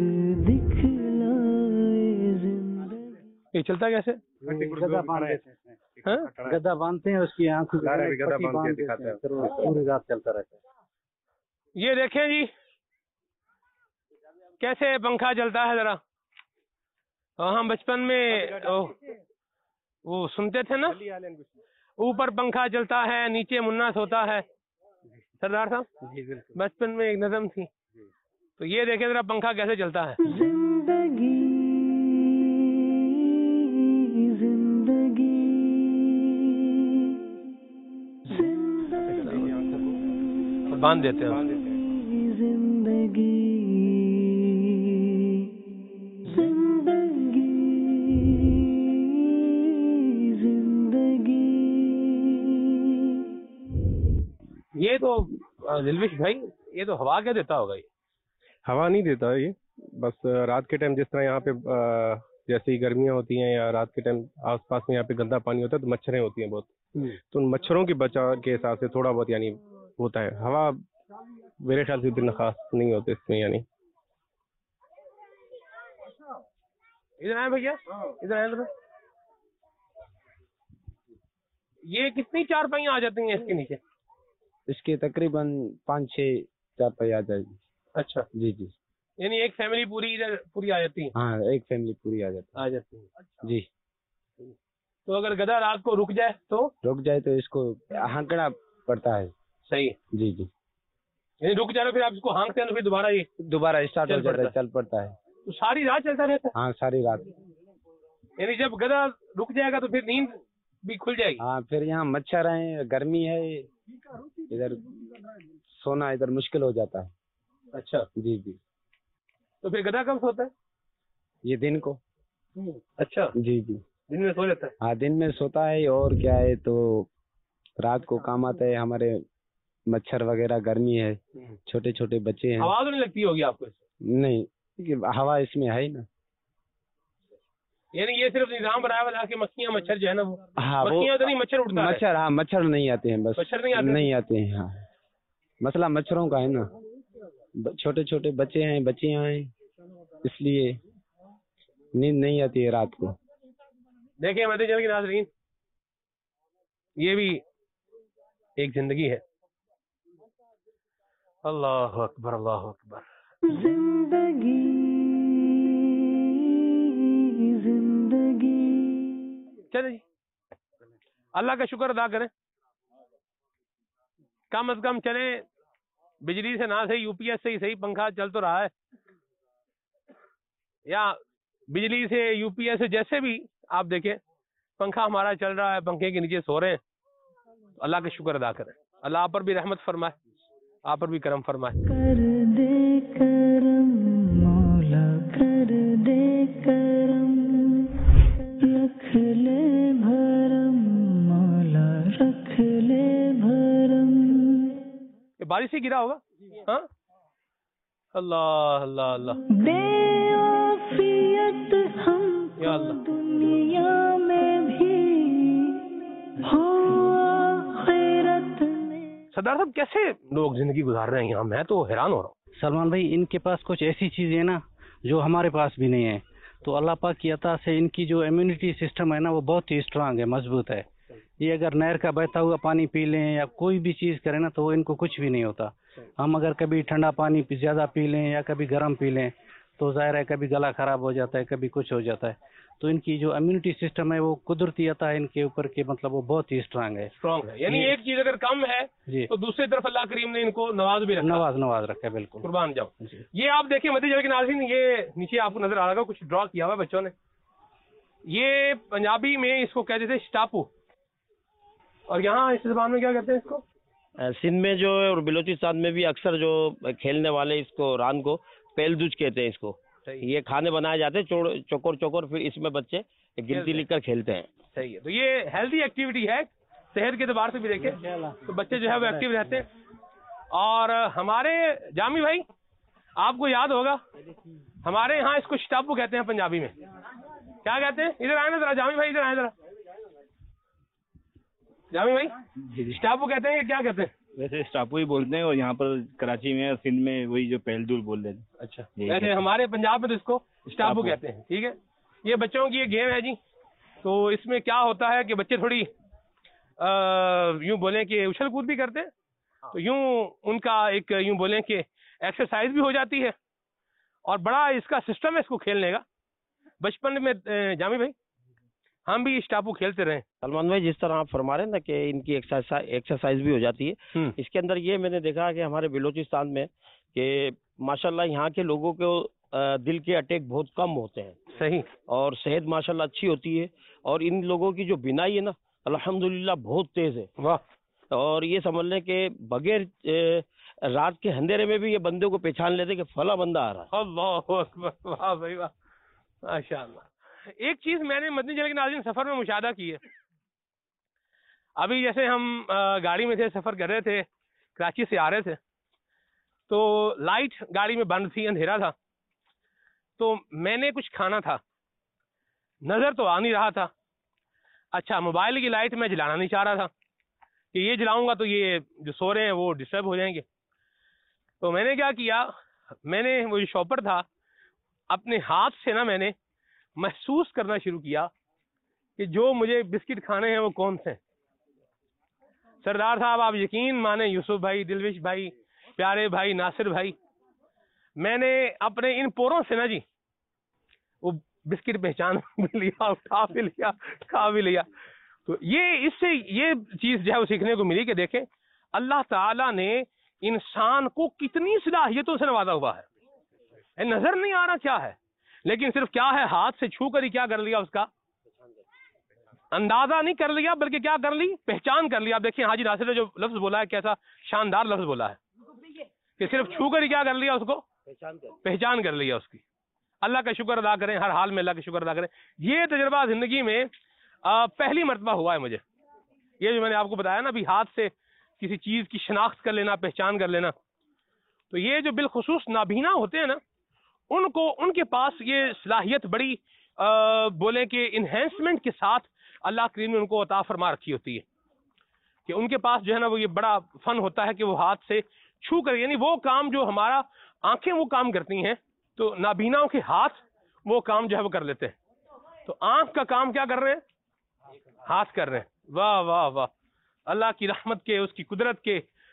S1: دکھلائے زندگی.
S3: یہ چلتا کیسے؟
S5: گدا باندھتے ہیں،
S3: ہاں؟
S5: گدا باندھتے ہیں اس کی آنکھوں پہ پٹی باندھ دیتے ہیں، پھر وہ پوری رات چلتا رہتا ہے.
S3: یہ دیکھیں جی کیسے پنکھا چلتا ہے ذرا. اور ہم بچپن میں وہ سنتے تھے نا، اوپر پنکھا چلتا ہے نیچے منا سوتا ہے. سردار صاحب بچپن میں ایک نظم تھی. تو یہ دیکھیں ذرا پنکھا کیسے چلتا ہے.
S1: زندگی زندگی زندگی
S3: باندھ دیتے ہیں.
S1: زندگی زندگی زندگی.
S3: یہ تو دلوش بھائی یہ تو ہوا کیا دیتا ہوگا؟ یہ
S8: ہوا نہیں دیتا یہ، بس رات کے ٹائم جس طرح یہاں پہ جیسے ہی گرمیاں ہوتی ہیں یا رات کے ٹائم آس پاس میں یہاں پہ گندا پانی ہوتا ہے تو مچھریں ہوتی ہیں بہت، تو ان مچھروں کی بچاؤ کے حساب سے تھوڑا بہت یعنی ہوتا ہے. ہوا میرے خیال سے اتنا خاص نہیں ہوتے اس میں. یعنی
S3: ادھر آئے بھیا ادھر آئے ادھر. یہ کتنی چار پہیاں آ جاتی ہیں اس کے نیچے؟
S9: اس کے تقریباً پانچ چھ چار پہیے آ جائے گی.
S3: اچھا
S9: جی جی.
S3: یعنی ایک فیملی پوری ادھر پوری آ جاتی ہے؟
S9: ہاں ایک فیملی پوری آ جاتی
S3: آ جاتی ہے.
S9: ہے. جی.
S3: تو اگر گدھا رات کو رک جائے تو
S9: رک جائے تو اس کو ہانکنا پڑتا ہے.
S3: صحیح.
S9: جی جی.
S3: یعنی رک جائے پھر آپ اس کو ہانکتے ہیں تو پھر دوبارہ یہ
S9: دوبارہ اسٹارٹ ہو جاتا ہے، چل پڑتا ہے.
S3: تو ساری رات چلتا رہتا ہے؟
S9: ہاں ساری رات.
S3: یعنی جب گدھا رک جائے گا تو پھر نیند بھی کھل جائے گی؟
S9: ہاں پھر یہاں مچھر ہیں، گرمی ہے، ادھر سونا ادھر مشکل ہو جاتا ہے.
S3: اچھا.
S9: جی جی.
S3: تو پھر گدھا کب سوتا ہے؟
S9: یہ دن کو.
S3: اچھا.
S9: جی جی.
S3: دن میں سو جاتا ہے؟
S9: ہاں دن میں سوتا ہے. اور کیا ہے تو رات کو کام آتا ہے ہمارے، مچھر وغیرہ، گرمی ہے، چھوٹے چھوٹے بچے ہیں.
S3: آواز نہیں لگتی ہوگی آپ کو؟
S9: نہیں ہوا اس میں ہے نا.
S3: یعنی یہ صرف نظام بنایا ہوا کہ مکھیاں مچھر جو ہے نا وہ
S9: ہاں
S3: مکھیاں تو نہیں مچھر اڑتا ہے؟
S9: مچھر ہاں مچھر نہیں آتے ہیں، بس
S3: مچھر نہیں آتے
S9: نہیں آتے ہیں. ہاں مسئلہ مچھروں کا ہے نا. چھوٹے چھوٹے بچے ہیں، بچیاں ہیں، اس لیے نیند نہیں آتی ہے رات کو.
S3: دیکھیں مدنی چینل کے ناظرین، یہ بھی ایک زندگی ہے. اللہ اکبر اللہ اکبر.
S1: زندگی زندگی.
S3: چلے جی اللہ کا شکر ادا کریں. کم از کم چلیں بجلی سے نہ صحیح یو پی ایس سے ہی صحیح پنکھا چل تو رہا ہے, یا بجلی سے یو پی ایس سے جیسے بھی آپ دیکھیں پنکھا ہمارا چل رہا ہے, پنکھے کے نیچے سو رہے ہیں. اللہ کا شکر ادا کریں. اللہ آپ پر بھی رحمت فرمائے, آپ پر بھی کرم فرمائے.
S1: کر دے کرم مولا کر دے کرم, رکھ لے بھرم مولا رکھ لے بھرم.
S3: یہ بارش سے گرا ہوگا. ہاں اللہ اللہ اللہ.
S1: بے عافیت ہم
S3: یا
S1: کو
S3: اللہ.
S1: دنیا میں بھی ہو آخرت میں.
S3: سردار صاحب کیسے لوگ زندگی گزار رہے ہیں یہاں؟ میں تو حیران ہو رہا ہوں.
S5: سلمان بھائی ان کے پاس کچھ ایسی چیزیں ہیں نا جو ہمارے پاس بھی نہیں ہے, تو اللہ پاک کی عطا سے ان کی جو امیونٹی سسٹم ہے نا وہ بہت ہی اسٹرانگ ہے, مضبوط ہے. یہ اگر نہر کا بہتا ہوا پانی پی لیں یا کوئی بھی چیز کریں نا تو ان کو کچھ بھی نہیں ہوتا. ہم اگر کبھی ٹھنڈا پانی زیادہ پی لیں یا کبھی گرم پی لیں تو ظاہر ہے کبھی گلا خراب ہو جاتا ہے, کبھی کچھ ہو جاتا ہے. تو ان کی جو امیونٹی سسٹم ہے وہ قدرتی عطا ہے ان کے اوپر کے, مطلب وہ بہت ہی اسٹرانگ ہے.
S3: اسٹرانگ ہے, یعنی ایک چیز اگر کم ہے
S5: جی
S3: تو دوسری طرف اللہ کریم نے ان کو نواز بھی رکھا.
S5: نواز نواز رکھا ہے بالکل.
S3: قربان جاؤ. یہ آپ دیکھیں مدی جل کے ناظرین, یہ نیچے آپ کو نظر آ رہا ہوگا کچھ ڈرا کیا ہوا ہے بچوں نے. یہ پنجابی میں اس کو کہتے تھے اسٹاپو, اور یہاں اس زبان میں کیا کہتے ہیں اس کو؟
S4: سندھ میں جو ہے اور بلوچستان میں بھی اکثر جو کھیلنے والے اس کو ران کو پیلدوج کہتے ہیں اس کو. یہ کھانے بنائے جاتے ہیں چوکور چوکور, پھر اس میں بچے گنتی لکھ کر کھیلتے ہیں.
S3: صحیح ہے. تو یہ ہیلدی ایکٹیویٹی ہے, صحت کے اعتبار سے بھی دیکھیں تو بچے جو ہے وہ ایکٹیو رہتے ہیں. اور ہمارے جامی بھائی آپ کو یاد ہوگا ہمارے یہاں اس کو اسٹاپو کہتے ہیں پنجابی میں. کیا کہتے ہیں؟ ادھر آئے نا ذرا جامی بھائی, ادھر آئے ذرا جامی بھائی. اسٹاپو کہتے ہیں کہ کیا کہتے ہیں؟
S10: ویسے اسٹاپو ہی بولتے ہیں, اور یہاں پر کراچی میں اور سندھ میں وہی جو پہلدول بول رہے ہیں.
S3: اچھا, ویسے ہمارے پنجاب میں تو اس کو اسٹاپو کہتے ہیں. ٹھیک ہے, یہ بچوں کی یہ گیم ہے جی. تو اس میں کیا ہوتا ہے کہ بچے تھوڑی یوں بولیں کہ اچھل کود بھی کرتے ہیں, تو یوں ان کا ایک یوں بولیں کہ ایکسرسائز بھی ہو جاتی ہے, اور بڑا اس کا سسٹم ہے اس کو کھیلنے کا. بچپن میں جامی بھائی ہم بھی اسٹاپو کھیلتے رہے.
S4: سلمان بھائی جس طرح آپ فرما رہے ہیں نا کہ ان کی ایکسرسائز بھی ہو جاتی ہے, اس کے اندر یہ میں نے دیکھا کہ ہمارے بلوچستان میں کہ ماشاءاللہ یہاں کے لوگوں کو دل کے اٹیک بہت کم ہوتے ہیں.
S3: صحیح. اور
S4: صحت ماشاءاللہ اچھی ہوتی ہے, اور ان لوگوں کی جو بینائی ہے نا الحمدللہ بہت تیز ہے.
S3: واہ.
S4: اور یہ سمجھ لیں کہ بغیر رات کے اندھیرے میں بھی یہ بندے کو پہچان لیتے کہ فلاں بندہ آ رہا ہے.
S3: اللہ اکبر, واہ بھائی واہ, ماشاء اللہ. ایک چیز میں نے مدنی چینل کے ناظرین سفر میں مشاہدہ کی ہے. ابھی جیسے ہم گاڑی میں تھے, سفر کر رہے تھے, کراچی سے آ رہے تھے, تو لائٹ گاڑی میں بند تھی, اندھیرا تھا, تو میں نے کچھ کھانا تھا, نظر تو آ نہیں رہا تھا. اچھا, موبائل کی لائٹ میں جلانا نہیں چاہ رہا تھا کہ یہ جلاؤں گا تو یہ جو سو رہے ہیں وہ ڈسٹرب ہو جائیں گے. تو میں نے کیا کیا, میں نے وہ جو شاپر تھا اپنے ہاتھ سے نا میں نے محسوس کرنا شروع کیا کہ جو مجھے بسکٹ کھانے ہیں وہ کون سے. سردار صاحب آپ یقین مانیں, یوسف بھائی, دلوش بھائی, پیارے بھائی, ناصر بھائی, میں نے اپنے ان پوروں سے نا جی وہ بسکٹ پہچان بھی لیا, اٹھا بھی لیا, کھا بھی لیا. تو یہ اس سے یہ چیز جو ہے وہ سیکھنے کو ملی کہ دیکھیں اللہ تعالیٰ نے انسان کو کتنی صلاحیتوں سے نوازا ہوا ہے. نظر نہیں آ رہا کیا ہے, لیکن صرف کیا ہے, ہاتھ سے چھو کر ہی کیا کر لیا, اس کا اندازہ نہیں کر لیا بلکہ کیا کر لی, پہچان کر لیا. آپ دیکھیں حاجی ناصر نے جو لفظ بولا ہے کیسا شاندار لفظ بولا ہے کہ صرف چھو کر ہی کیا کر لیا, اس کو پہچان کر لیا اس کی. اللہ کا شکر ادا کریں, ہر حال میں اللہ کا شکر ادا کریں. یہ تجربہ زندگی میں پہلی مرتبہ ہوا ہے مجھے. یہ جو میں نے آپ کو بتایا نا ابھی, ہاتھ سے کسی چیز کی شناخت کر لینا, پہچان کر لینا, تو یہ جو بالخصوص نابینا ہوتے ہیں نا ان کو, ان کے پاس یہ صلاحیت بڑی بولے کہ انہینسمنٹ کے ساتھ اللہ کریم نے ان کو عطا فرما رکھی ہوتی ہے کہ ان کے پاس جو ہے نا وہ یہ بڑا فن ہوتا ہے کہ وہ ہاتھ سے چھو کر, یعنی وہ کام جو ہمارا آنکھیں وہ کام کرتی ہیں تو نابیناؤں کے ہاتھ وہ کام جو ہے وہ کر لیتے ہیں. تو آنکھ کا کام کیا کر رہے ہیں, ہاتھ کر رہے ہیں. واہ واہ واہ, اللہ کی رحمت کے, اس کی قدرت کے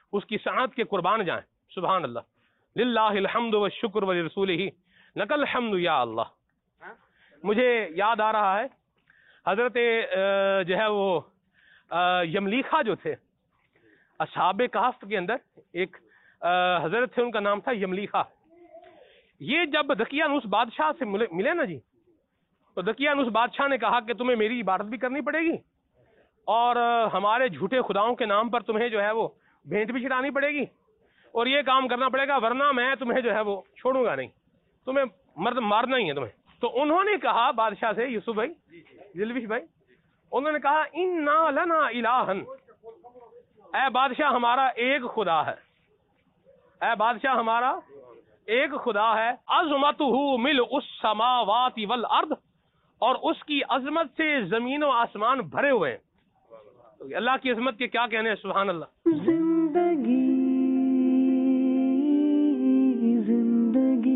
S3: اس کی صنعت کے قربان جائیں. سبحان اللہ. للہ الحمد والشکر ولرسولہ لک الحمد یا اللہ. مجھے یاد آ رہا ہے حضرت جو ہے وہ یملیخا جو تھے اصحاب کہف کے اندر ایک حضرت تھے, ان کا نام تھا یملیخا. یہ جب دقیانوس بادشاہ سے ملے نا جی, تو دقیانوس بادشاہ نے کہا کہ تمہیں میری عبادت بھی کرنی پڑے گی اور ہمارے جھوٹے خداؤں کے نام پر تمہیں جو ہے وہ بھینٹ بھی چڑھانی پڑے گی اور یہ کام کرنا پڑے گا, ورنہ میں تمہیں جو ہے وہ چھوڑوں گا نہیں, تمہیں مرد مارنا ہی ہے تمہیں. تو انہوں نے کہا بادشاہ سے, یوسف بھائی, دلوش بھائی, انہوں نے کہا انا لنا الہن, اے بادشاہ ہمارا ایک خدا ہے, اے بادشاہ ہمارا ایک خدا ہے. عظمتہ ملء السماوات والارض, اور اس کی عظمت سے زمین و آسمان بھرے ہوئے ہیں. اللہ کی عظمت کے کیا کہنے ہیں, سبحان اللہ.
S1: زندگی زندگی.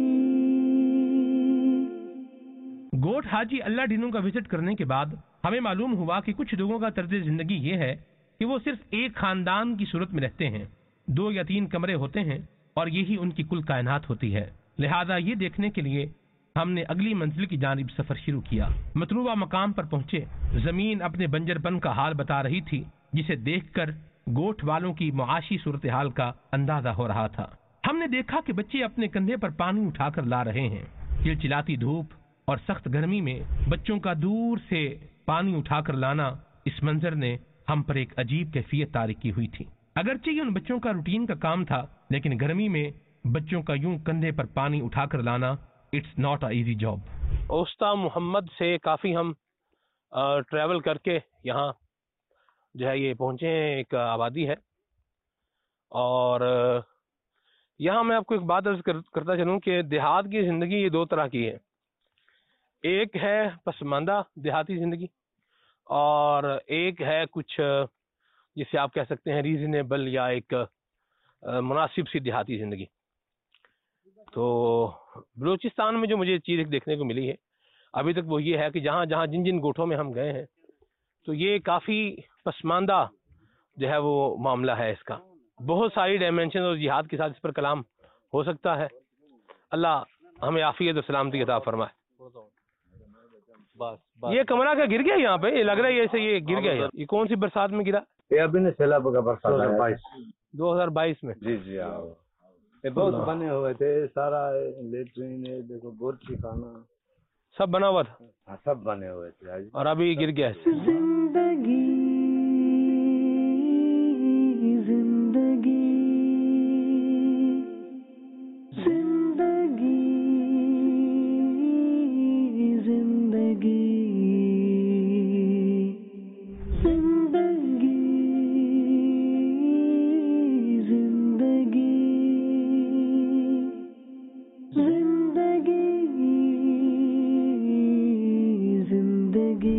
S2: گوٹ حاجی اللہ ڈینو کا وزٹ کرنے کے بعد ہمیں معلوم ہوا کہ کچھ لوگوں کا طرز زندگی یہ ہے کہ وہ صرف ایک خاندان کی صورت میں رہتے ہیں, دو یا تین کمرے ہوتے ہیں اور یہی ان کی کل کائنات ہوتی ہے. لہذا یہ دیکھنے کے لیے ہم نے اگلی منزل کی جانب سفر شروع کیا. مطلوبہ مقام پر پہنچے. زمین اپنے بنجر پن کا حال بتا رہی تھی, جسے دیکھ کر گوٹھ والوں کی معاشی صورتحال کا اندازہ ہو رہا تھا. ہم نے دیکھا کہ بچے اپنے کندھے پر پانی اٹھا کر لا رہے ہیں. چلچلاتی دھوپ اور سخت گرمی میں بچوں کا دور سے پانی اٹھا کر لانا, اس منظر نے ہم پر ایک عجیب کیفیت طاری کی ہوئی تھی. اگرچہ یہ ان بچوں کا روٹین کا کام تھا, لیکن گرمی میں بچوں کا یوں کندھے پر پانی اٹھا کر لانا it's not a easy job.
S3: Usta Muhammad سے کافی ہم ٹریول کر کے یہاں جو ہے یہ پہنچے ہیں. ایک آبادی ہے اور یہاں میں آپ کو ایک بات عرض کرتا چلوں کہ دیہات کی زندگی یہ دو طرح کی ہے. ایک ہے پسماندہ دیہاتی زندگی اور ایک ہے کچھ جسے آپ کہہ سکتے ہیں ریزنیبل یا ایک مناسب سی دیہاتی زندگی. تو بلوچستان میں جو مجھے چیز ایک دیکھنے کو ملی ہے ابھی تک وہ یہ ہے کہ جہاں جہاں جن جن گوٹھوں میں ہم گئے ہیں تو یہ کافی پسماندہ جو ہے وہ معاملہ ہے اس کا. بہت ساری ڈائمینشن اور جہاد کے ساتھ اس پر کلام ہو سکتا ہے. اللہ ہمیں عافیت و سلامتی عطا فرمائے. یہ کمرہ کا گر گیا یہاں پہ, یہ لگ رہا ہے ایسے یہ گر گیا. یہ کون سی برسات میں گرا؟
S11: یہ ابھی نے سیلاب کا برسات
S3: دو ہزار بائیس میں.
S11: جی جی ہاں, یہ بہت بنے ہوئے تھے. سارا لیٹرین ہے, دیکھو بورچی خانہ
S3: سب بنا ہوا تھا,
S11: سب بنے ہوئے تھے
S3: اور ابھی گر گیا.
S1: زندگی زندگی زندگی زندگی زندگی زندگی زندگی.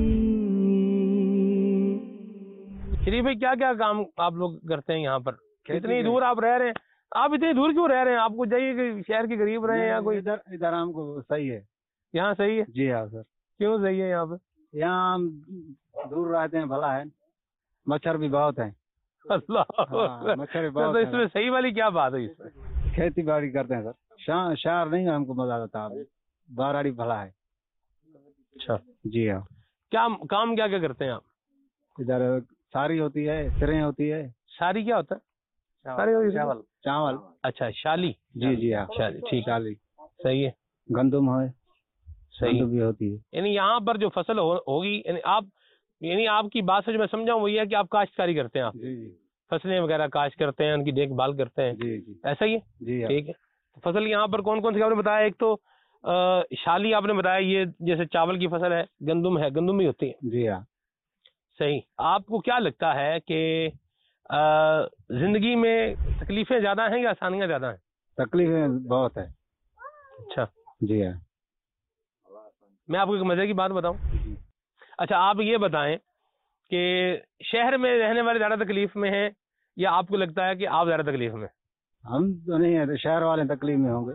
S3: شریف بھائی کیا کیا کام آپ لوگ کرتے ہیں یہاں پر؟ اتنی دور آپ رہ رہے ہیں, آپ اتنی دور کیوں رہ رہے ہیں؟ آپ کو چاہیے کہ شہر کے قریب رہے یا کوئی
S5: ادھر ادھر ہم کو صحیح ہے.
S3: یہاں صحیح ہے؟
S5: جی ہاں سر.
S3: کیوں صحیح ہے یہاں پہ؟
S5: یہاں ہم دور رہتے ہیں, بھلا ہے, مچھر بھی بہت ہیں.
S3: اللہ
S5: مچھر بھی
S3: تو
S5: بہت
S3: اس میں صحیح والی کیا بات ہے؟ اس میں
S5: کھیتی باڑی کرتے ہیں سر. شہر نہیں ہم کو مزہ آتا, باراڑی بھلا ہے.
S3: اچھا
S5: جی ہاں.
S3: کیا کام کیا کیا کرتے ہیں آپ
S5: ادھر؟ ساری ہوتی ہے, سریں ہوتی ہے.
S3: ساری کیا ہوتا ہے؟ ساری
S5: چاول چاول.
S3: اچھا شالی.
S5: جی جی ہاں
S3: شالی, ٹھیک
S5: شالی.
S3: صحیح ہے.
S5: گندم ہے,
S3: صحیح
S5: بھی ہوتی ہے.
S3: یعنی یہاں پر جو فصل ہوگی, یعنی آپ یعنی آپ کی بات سے جو میں سمجھا ہوں وہ یہ ہے کہ آپ کاشتکاری کرتے ہیں, آپ
S5: جی جی
S3: فصلیں وغیرہ کاشت کرتے ہیں, ان کی دیکھ بھال کرتے ہیں.
S5: جی جی
S3: ایسا ہی ہے.
S5: جی
S3: ٹھیک ہے. فصل یہاں پر کون کون سی آپ نے بتایا؟ ایک تو شالی آپ نے بتایا, یہ جیسے چاول کی فصل ہے, گندم ہے, گندم بھی ہوتی ہے.
S5: جی ہاں.
S3: صحیح. آپ کو کیا لگتا ہے کہ زندگی میں تکلیفیں زیادہ ہیں یا آسانیاں زیادہ ہیں؟
S5: تکلیفیں بہت ہے.
S3: اچھا.
S5: جی ہاں.
S3: میں آپ کو ایک مزے کی بات بتاؤں. اچھا آپ یہ بتائیں کہ شہر میں رہنے والے زیادہ تکلیف میں ہیں یا آپ کو لگتا ہے کہ آپ زیادہ تکلیف میں؟
S5: ہم تو نہیں ہے, شہر والے تکلیف میں ہوں گے.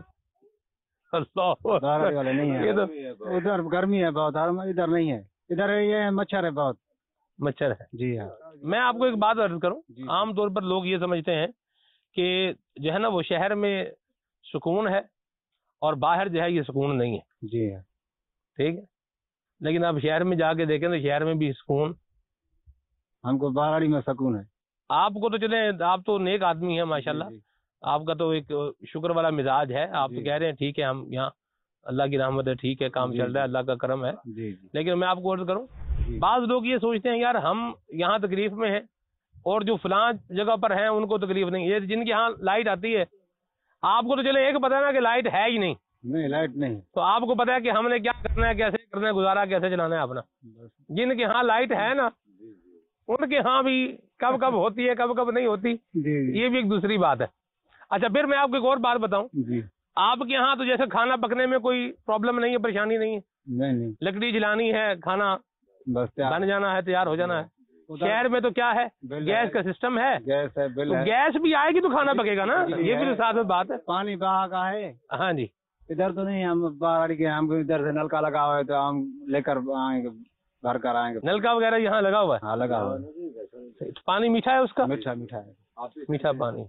S3: اللہ
S5: والے نہیں ہیں. ادھر گرمی ہے بہت, ادھر نہیں ہے. ادھر یہ مچھر ہے بہت.
S3: مچھر ہے.
S5: جی ہاں.
S3: میں آپ کو ایک بات عرض کروں, عام طور پر لوگ یہ سمجھتے ہیں کہ جو ہے نا وہ شہر میں سکون ہے اور باہر جو ہے یہ سکون نہیں ہے.
S5: جی ہاں
S3: ٹھیک ہے, لیکن آپ شہر میں جا کے دیکھیں تو شہر میں بھی سکون,
S5: ہم کو باراڑی میں سکون ہے.
S3: آپ کو تو چلیں آپ تو نیک آدمی ہیں ماشاءاللہ, آپ کا تو ایک شکر والا مزاج ہے, آپ تو کہہ رہے ہیں ٹھیک ہے ہم یہاں اللہ کی رحمت ہے, ٹھیک ہے کام چل رہا ہے, اللہ کا کرم ہے. لیکن میں آپ کو عرض کروں, بعض لوگ یہ سوچتے ہیں یار ہم یہاں تکلیف میں ہیں اور جو فلاں جگہ پر ہیں ان کو تکلیف نہیں. یہ جن کے یہاں لائٹ آتی ہے, آپ کو تو چلے ایک پتہ نا کہ لائٹ ہے ہی نہیں,
S5: نہیں لائٹ نہیں,
S3: تو آپ کو پتا ہے کہ ہم نے کیا کرنا ہے, کیسے کرنا ہے, گزارا کیسے چلانا ہے اپنا. جن کے ہاں لائٹ ہے نا ان کے ہاں بھی کب کب ہوتی ہے کب کب نہیں ہوتی, یہ بھی ایک دوسری بات ہے. اچھا پھر میں آپ کو ایک اور بات بتاؤں, آپ کے یہاں تو جیسے کھانا پکنے میں کوئی پرابلم نہیں ہے, پریشانی نہیں ہے,
S5: نہیں
S3: لکڑی جلانی ہے, کھانا
S5: بس
S3: بن جانا ہے, تیار ہو جانا ہے. شہر میں تو کیا ہے, گیس کا سسٹم ہے,
S5: گیس ہے, بل
S3: تو
S5: ہے,
S3: گیس بھی آئے گی تو کھانا پکے گا نا, یہ بھی تو ساتھ میں بات ہے.
S5: پانی کہاں کا ہے,
S3: ہاں جی
S5: ادھر تو نہیں, ہم باراڑی کے, ہم ادھر سے نلکا لگا ہوا ہے تو ہم لے کر آئیں گے, بھر کر آئیں گے.
S3: نلکا وغیرہ یہاں لگا ہوا ہے,
S5: ہاں لگا ہوا ہے.
S3: پانی میٹھا ہے اس کا,
S5: میٹھا میٹھا ہے,
S3: میٹھا پانی,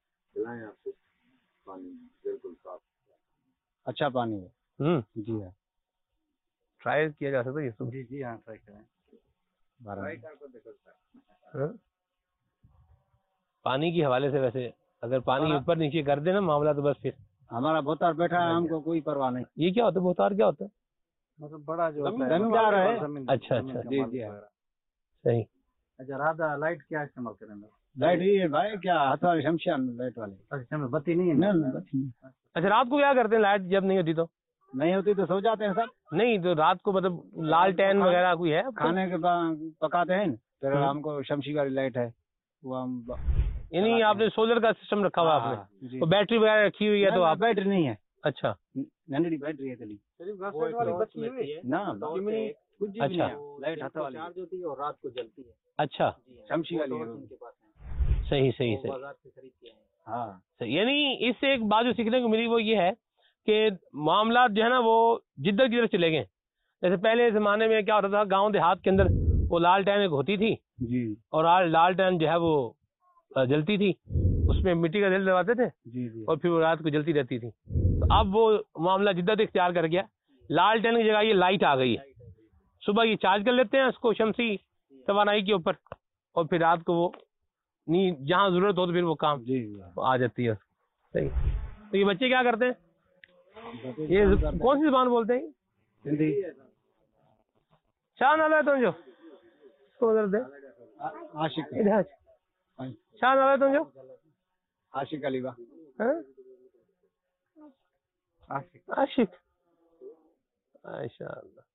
S5: اچھا پانی ہے.
S3: ہوں
S5: جی ہاں,
S3: ٹرائی کیا جا سکتا ہے یہ.
S5: جی جی ہاں ٹرائی کریں.
S3: ہاں؟ پانی کے حوالے سے ویسے اگر پانی اوپر نیچے کر دے نا معاملہ تو بس پھر
S5: ہمارا بوتار بیٹھا ہے, ہم کو کوئی پرواہ نہیں.
S3: یہ کیا ہوتا ہے بوتار, کیا ہوتا ہے
S5: مطلب بڑا جو زمیندار ہے.
S3: اچھا اچھا
S5: جی جی
S3: صحیح.
S5: اچھا رات لائٹ کیا استعمال کریں گے, لائٹ یہ ہے بھائی کیا ہاتھ والے شمشان لائٹ والے, اچھا بتی نہیں ہے.
S3: اچھا رات کو کیا کرتے ہیں لائٹ جب نہیں ہوتی, تو
S5: نہیں ہوتی تو سو جاتے ہیں سر.
S3: نہیں تو رات کو مطلب لال ٹین وغیرہ کوئی ہے
S5: کھانے کے بعد پکاتے ہیں, پھر ہم کو شمشی والی لائٹ ہے وہ ہم,
S3: یعنی آپ نے سولر کا سسٹم رکھا ہوا آپ نے, تو بیٹری وغیرہ رکھی ہوئی ہے تو آپ,
S5: بیٹری نہیں ہے.
S3: اچھا
S5: ننڈی بیٹری ہے چلی نا,
S3: اچھا
S5: لائٹ ہاتھ والی ہوتی ہے اور رات کو جلتی ہے.
S3: اچھا
S5: شمشی والی ہے.
S3: صحیح صحیح صحیح.
S5: ہاں
S3: یعنی اس سے ایک بات جو سیکھنے کو ملی وہ یہ ہے کہ معاملات جو ہے نا وہ جدت کی طرف چلے گئے. جیسے پہلے زمانے میں کیا ہوتا تھا, گاؤں دیہات کے اندر وہ لال ٹین ایک ہوتی تھی,
S5: جی,
S3: اور لال ٹین جو ہے وہ جلتی تھی, اس میں مٹی کا تیل لگاتے تھے,
S5: جی جی,
S3: اور پھر وہ رات کو جلتی رہتی تھی. تو اب وہ معاملہ جدت اختیار کر گیا, لال ٹین کی جگہ یہ لائٹ آ گئی ہے. صبح یہ چارج کر لیتے ہیں اس کو شمسی توانائی کے اوپر, اور پھر رات کو وہ نہیں جہاں ضرورت ہو تو پھر وہ کام آ جاتی ہے. صحیح. تو یہ بچے کیا کرتے ہیں, یہ کون سی زبان بولتے ہیں,
S5: ہندی.
S3: شاہ نالا تم جو تو ادھر دے
S5: عاشق
S3: شاہ نالا تم جو
S5: عاشق علی با,
S3: عاشق ماشاء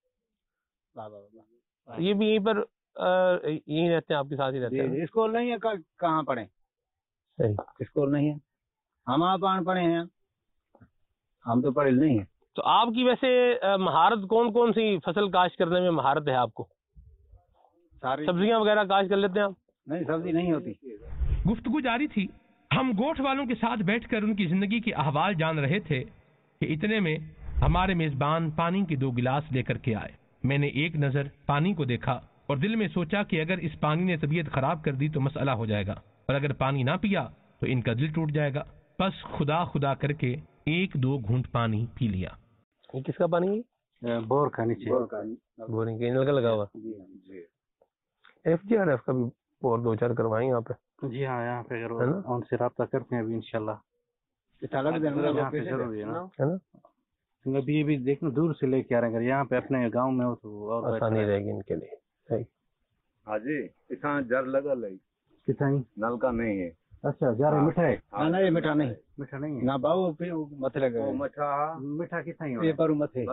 S3: اللہ. یہ بھی یہیں پر یہیں رہتے ہیں, آپ کے ساتھ ہی رہتے ہیں.
S5: اسکول نہیں ہے, کہاں پڑھیں,
S3: صحیح
S5: اسکول نہیں ہے, ہم آپ ان پڑھے ہیں, ہم تو پڑھے نہیں ہیں.
S3: تو آپ کی ویسے مہارت کون کون سی فصل کاشت کرنے میں مہارت ہے آپ کو,
S5: ساری
S3: سبزیاں وغیرہ کاشت کر لیتے ہیں آپ؟
S5: نہیں سبزی نہیں ہوتی.
S2: گفتگو جاری تھی. ہم گوٹھ والوں کے ساتھ بیٹھ کر ان کی زندگی کے احوال جان رہے تھے کہ اتنے میں ہمارے میزبان پانی کے دو گلاس لے کر کے آئے. میں نے ایک نظر پانی کو دیکھا اور دل میں سوچا کہ اگر اس پانی نے طبیعت خراب کر دی تو مسئلہ ہو جائے گا, اور اگر پانی نہ پیا تو ان کا دل ٹوٹ جائے گا. بس خدا خدا کر کے ایک دو گھونٹ پانی پی لیا.
S3: یہ کس کا پانی ہے,
S5: بور کا نیچے,
S3: بورنگ کے نل کا لگا ہوا. ایف جی آر ایف کا بھی اور دو چار کروائیں یہاں پہ.
S5: جی ہاں یہاں پہ ان سے رابطہ کرتے ہیں ابھی انشاءاللہ. ضروری ہے نا, ابھی یہ بھی دیکھنا دور سے لے کے آ رہے ہیں, اگر یہاں پہ اپنے گاؤں میں ہو تو اور
S3: آسانی رہے گی ان کے لیے. صحیح.
S11: ہاں جی, اتنا جر لگا لئی
S5: کتنا
S11: نل کا نہیں ہے.
S5: اچھا جا رہے میٹھا ہے, نہیں میٹھا نہیں, میٹھا نہیں ہے
S11: نہ باؤ پہ مت لگا
S5: میٹھا, میٹھا کتنا ہی
S11: یہ پر مت ہے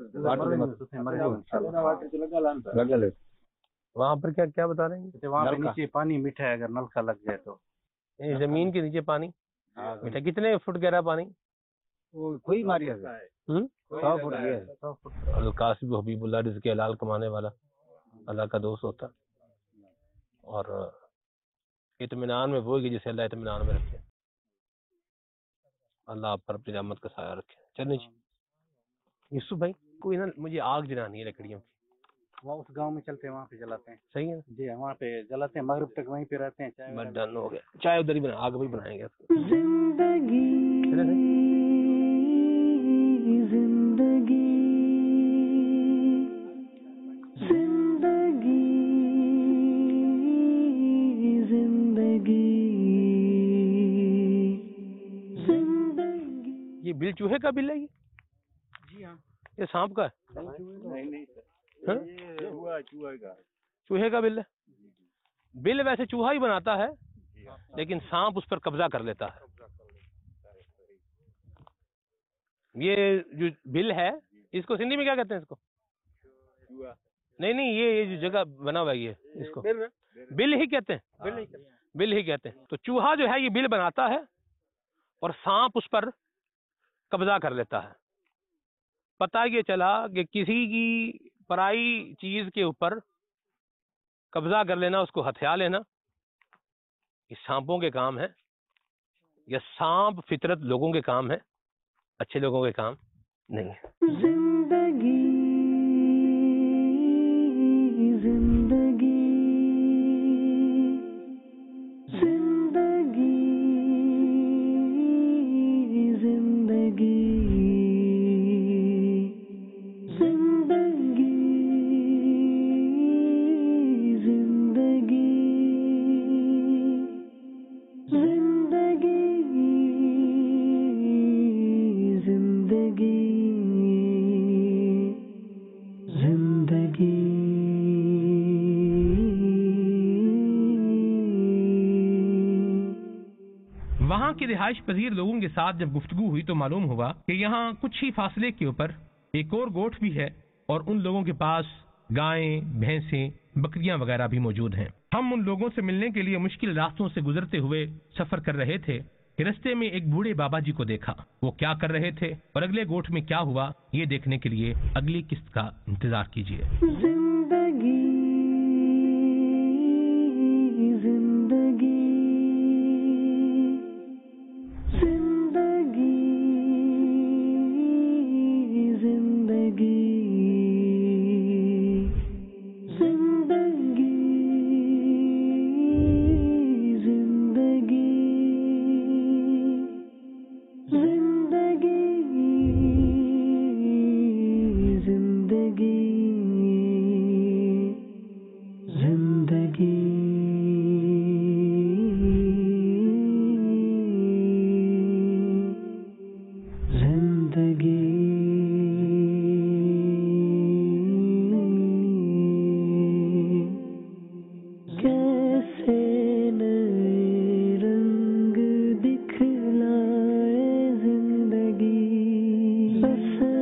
S11: لگا.
S3: وہاں پر کیا کیا بتا رہے ہیں,
S5: وہاں پہ نیچے پانی میٹھا ہے, اگر نل کا لگ جائے تو
S3: زمین کے نیچے پانی میٹھا. کتنے فٹ گہرا پانی,
S5: کوئی ماری ہے, سو فٹ ہے.
S3: القاسم حبیب اللہ رزق حلال کمانے والا اللہ کا دوست ہوتا, اور اطمینان میں وہ گی جسے اللہ اطمینان میں رکھے. اللہ آپ پر اپنی رحمت کا سایہ رکھے. چلیں جی یوسف بھائی, کوئی نا مجھے آگ جلانی ہے لکڑیوں کی.
S5: वहाँ उस गांव में चलते हैं, वहाँ पे जलाते हैं।
S3: सही है,
S5: जी हाँ, वहाँ पे जलाते हैं, मगरिब तक वहीं पे रहते हैं। चाय
S3: बस डन हो गया। चाय उधर ही बना, आग भी बनाएंगे।
S1: जिंदगी जिंदगी जिंदगी जिंदगी जिंदगी।
S3: ये बिल चूहे का बिल है ये?
S5: जी हाँ।
S3: ये सांप का है?
S10: नहीं नहीं
S3: हाँ?
S10: ये चूहा चूहा का
S3: चूहे का बिल है। बिल वैसे चूहा ही बनाता है, लेकिन सांप उस पर कब्जा कर लेता है। ये जो बिल है, इसको सिंधी में क्या कहते हैं इसको? नहीं नहीं, ये ये जो जगह बना हुआ है ये, इसको बिल ही कहते हैं। बिल ही बिल ही कहते हैं। तो चूहा जो है ये बिल बनाता है और सांप उस पर कब्जा कर लेता है। पता ये चला कि किसी की पराई चीज के ऊपर कब्जा कर लेना, उसको हथिया लेना, ये सांपों के काम है। या सांप फितरत लोगों के काम है, अच्छे लोगों के काम नहीं है।
S1: जिंदगी जिंदगी जिंदगी जिंदगी जिंदगी जिंदगी जिंदगी जिंदगी
S2: वहाँ के रिहाइश पजीर लोगों के साथ जब गुफ्तगू हुई तो मालूम हुआ कि यहाँ कुछ ही फासले के ऊपर एक और गोठ भी है और उन लोगों के पास गायें, भैंसें, बकरियां वगैरह भी मौजूद हैं। हम उन लोगों से मिलने के लिए मुश्किल रास्तों से गुजरते हुए सफर कर रहे थे कि रस्ते में एक बूढ़े बाबा जी को देखा। वो क्या कर रहे थे और अगले गोठ में क्या हुआ, ये देखने के लिए अगली किस्त का इंतजार कीजिए।
S1: जिंदगी जिंदगी जिंदगी जिंदगी जिंदगी जिंदगी जिंदगी जिंदगी जिंदगी कैसे नए रंग दिखलाए जिंदगी बस